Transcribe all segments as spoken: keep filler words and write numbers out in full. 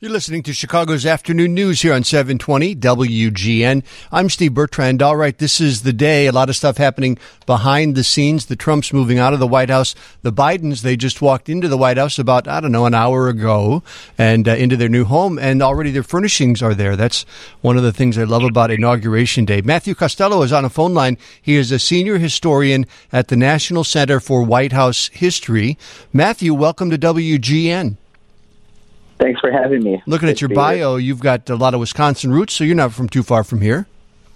You're listening to Chicago's Afternoon News here on seven twenty W G N. I'm Steve Bertrand. All right, this is the day. A lot of stuff happening behind the scenes. The Trumps moving out of the White House. The Bidens, they just walked into the White House about, I don't know, an hour ago and uh, into their new home. And already their furnishings are there. That's one of the things I love about Inauguration Day. Matthew Costello is on a phone line. He is a senior historian at the National Center for White House History. Matthew, welcome to W G N. Thanks for having me. Looking Good at your bio, you've got a lot of Wisconsin roots, so you're not from too far from here.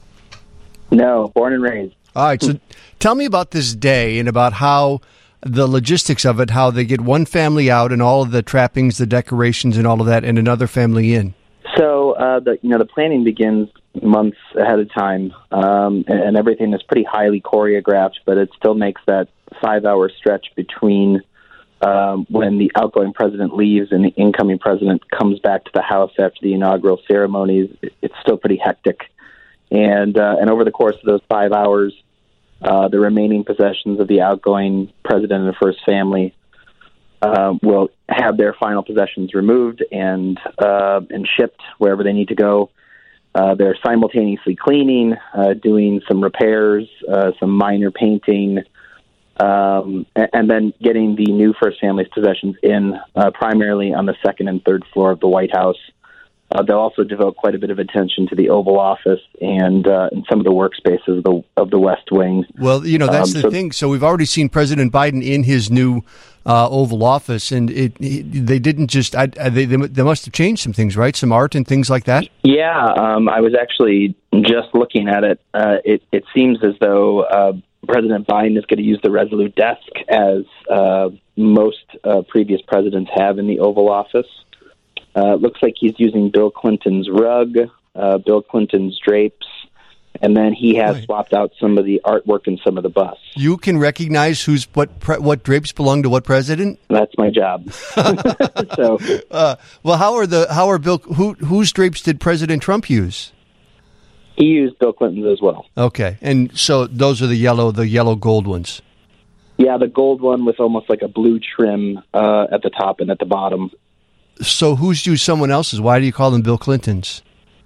No, born and raised. All right, so tell me about this day and about how the logistics of it, how they get one family out and all of the trappings, the decorations and all of that, and another family in. So, uh, the you know, the planning begins months ahead of time, um, and, and everything is pretty highly choreographed, but it still makes that five-hour stretch between Um, when the outgoing president leaves and the incoming president comes back to the House after the inaugural ceremonies. It's still pretty hectic. And uh, and over the course of those five hours, uh, the remaining possessions of the outgoing president and the first family uh, will have their final possessions removed and uh, and shipped wherever they need to go. Uh, they're simultaneously cleaning, uh, doing some repairs, uh, some minor painting, Um, and then getting the new First Family's possessions in, uh, primarily on the second and third floor of the White House. Uh, they'll also devote quite a bit of attention to the Oval Office and, uh, and some of the workspaces of the, of the West Wing. Well, you know, that's um, the so, thing. So we've already seen President Biden in his new uh, Oval Office, and it, it, they didn't just, I, they, they, they must have changed some things, right? Some art and things like that? Yeah, um, I was actually just looking at it. Uh, it, it seems as though uh, President Biden is going to use the Resolute desk as uh, most uh, previous presidents have in the Oval Office. Uh, it looks like he's using Bill Clinton's rug, uh, Bill Clinton's drapes, and then he has right. swapped out some of the artwork in some of the busts. You can recognize who's what pre- what drapes belong to what president? That's my job. so, uh, well, how are the how are Bill who whose drapes did President Trump use? He used Bill Clinton's as well. Okay, and so those are the yellow, the yellow gold ones. Yeah, the gold one with almost like a blue trim uh, at the top and at the bottom. So who's used someone else's? Why do you call them Bill Clinton's?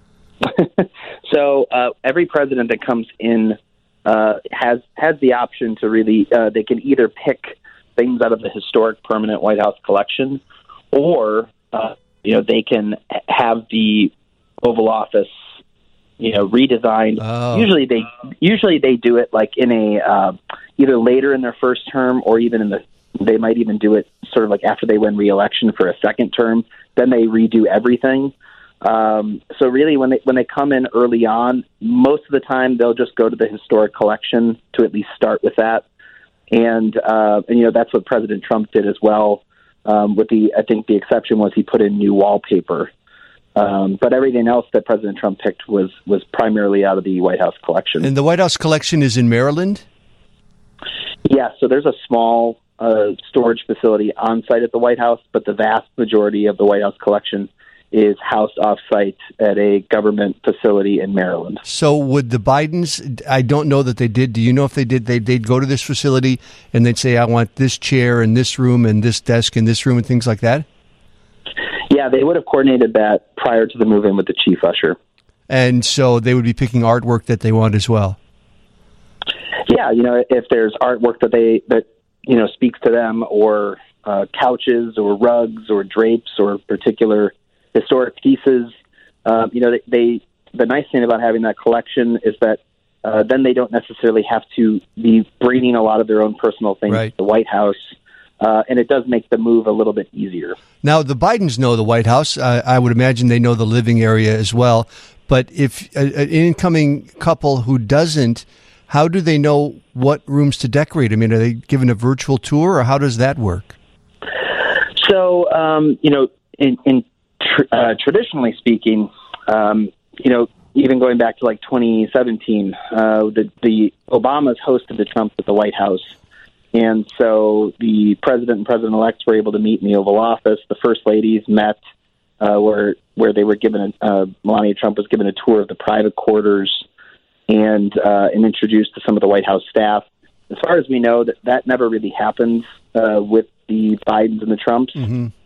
so uh, every president that comes in uh, has has the option to really, uh, they can either pick things out of the historic permanent White House collection, or uh, you know they can have the Oval Office, you know, redesigned. Oh. Usually they usually they do it like in a uh, either later in their first term, or even in the they might even do it sort of like after they win re-election for a second term. Then they redo everything. Um, so really, when they when they come in early on, most of the time they'll just go to the historic collection to at least start with that. And uh, and you know that's what President Trump did as well. Um, with the I think the exception was he put in new wallpaper. Um, but everything else that President Trump picked was, was primarily out of the White House collection. And the White House collection is in Maryland? Yeah, so there's a small uh, storage facility on site at the White House, but the vast majority of the White House collection is housed off site at a government facility in Maryland. So would the Bidens, I don't know that they did, do you know if they did, they'd, they'd go to this facility and they'd say, I want this chair in this room and this desk in this room and things like that? Yeah, they would have coordinated that prior to the move-in with the chief usher. And so they would be picking artwork that they want as well. Yeah, you know, if there's artwork that they that you know speaks to them, or uh, couches, or rugs, or drapes, or particular historic pieces, uh, you know, they, they the nice thing about having that collection is that uh, then they don't necessarily have to be bringing a lot of their own personal things right. to the White House. Uh, and it does make the move a little bit easier. Now, the Bidens know the White House. Uh, I would imagine they know the living area as well. But if a, an incoming couple who doesn't, how do they know what rooms to decorate? I mean, are they given a virtual tour, or how does that work? So, um, you know, in, in tr- uh, traditionally speaking, um, you know, even going back to like twenty seventeen, uh, the, the Obamas hosted the Trumps at the White House. And so the president and president-elects were able to meet in the Oval Office. The first ladies met uh, where where they were given, a, uh, Melania Trump was given a tour of the private quarters and uh, and introduced to some of the White House staff. As far as we know, that that never really happens uh, with the Bidens and the Trumps. Mm-hmm.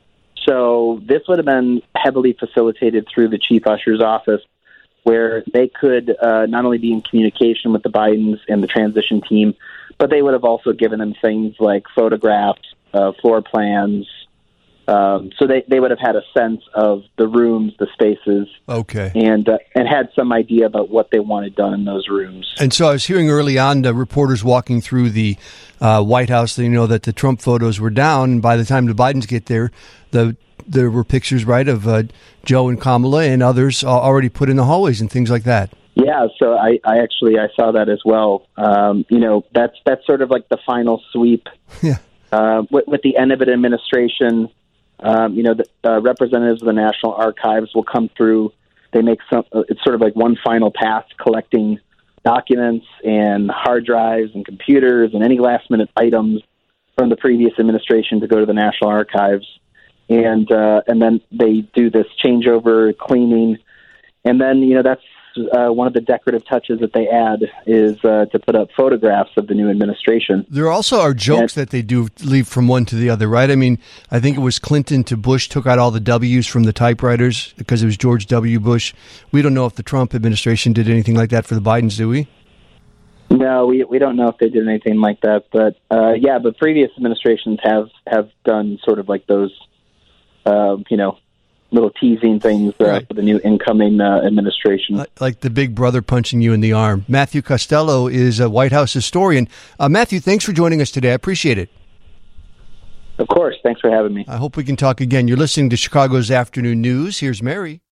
So this would have been heavily facilitated through the chief usher's office, where they could uh, not only be in communication with the Bidens and the transition team, but they would have also given them things like photographs, uh, floor plans. Um, so they, they would have had a sense of the rooms, the spaces, okay, and uh, and had some idea about what they wanted done in those rooms. And so I was hearing early on the reporters walking through the uh, White House, you know, that the Trump photos were down, and by the time the Bidens get there, the there were pictures, right, of uh, Joe and Kamala and others already put in the hallways and things like that. Yeah, so I, I actually I saw that as well. Um, you know, that's that's sort of like the final sweep. Yeah. Uh, with, with the end of an administration. Um, you know, the uh, representatives of the National Archives will come through. They make some, uh, it's sort of like one final pass collecting documents and hard drives and computers and any last minute items from the previous administration to go to the National Archives. And, uh, and then they do this changeover cleaning. And then, you know, that's uh, one of the decorative touches that they add is uh, to put up photographs of the new administration. There also are jokes and, that they do leave from one to the other, right? I mean, I think it was Clinton to Bush took out all the W's from the typewriters because it was George W. Bush. We don't know if the Trump administration did anything like that for the Bidens, do we? No, we we don't know if they did anything like that. But, uh, yeah, but previous administrations have, have done sort of like those, uh, you know, little teasing things uh, right. for the new incoming uh, administration. Like the big brother punching you in the arm. Matthew Costello is a White House historian. Uh, Matthew, thanks for joining us today. I appreciate it. Of course. Thanks for having me. I hope we can talk again. You're listening to Chicago's Afternoon News. Here's Mary.